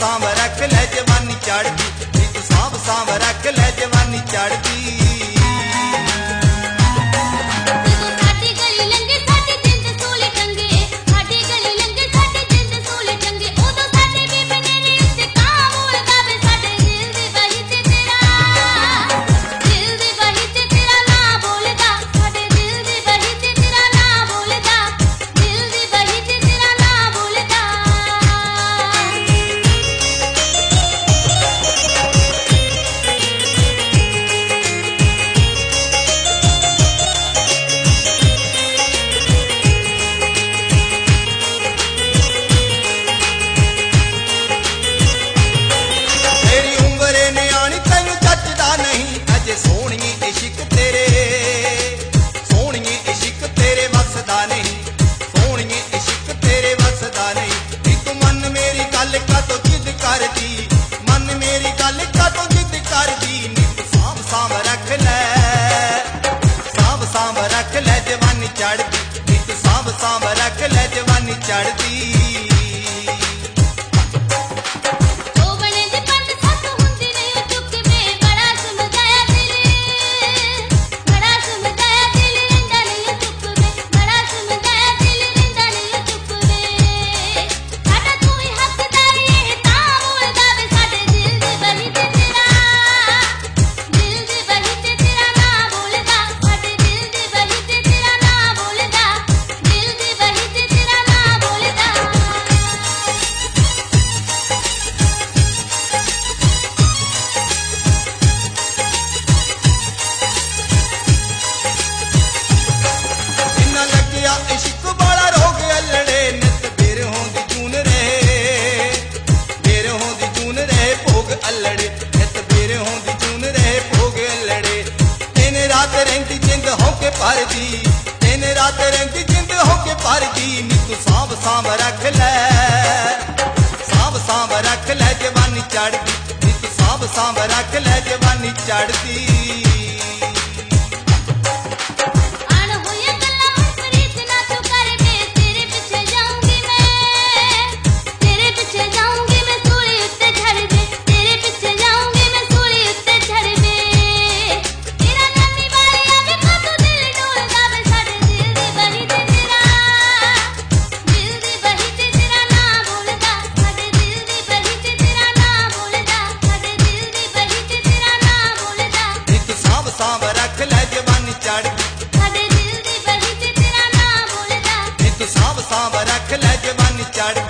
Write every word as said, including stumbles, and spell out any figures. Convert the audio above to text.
सांभ रख ले जवानी चढ़दी, नी तू सांभ सांभ रख ले जवानी चढ़दी। सोहणिए इश्क तेरे सोहणिए इश्क तेरे वसदा नहीं, सोहणिए इश्क तेरे वसदा नहीं। नी तू मन मेरी गल कातों जिद करदी, मन मेरी गल कातों जिद करदी। नी तू सांभ सांभ रख ले सांभ सांभ रख ले जवानी चढ़दी, नी तू सांभ सांभ रख ले जवानी चढ़दी। इश्क वाला रोग अल्लड़े नित बेर होंदी जून रहे, बेर होंदी जून रहे भोग अल्लड़े, नित बेर होंदी जून रहे भोग अल्लड़े। दिन रात रहिंदी जिंद होके भरदी, दिन रात रहिंदी जिंद होके भरदी। नी तू सांभ सांभ रख ले सांभ सांभ रख ले जवानी चढ़दी, नी तू सांभ सांभ रख ले जवानी चढ़दी। सांभ रख ले जवानी चढ़दी, साडे दिल दी बही ते तेरा नाम बोलदा। नी तू सांभ सांभ रख ले जवानी चढ़दी।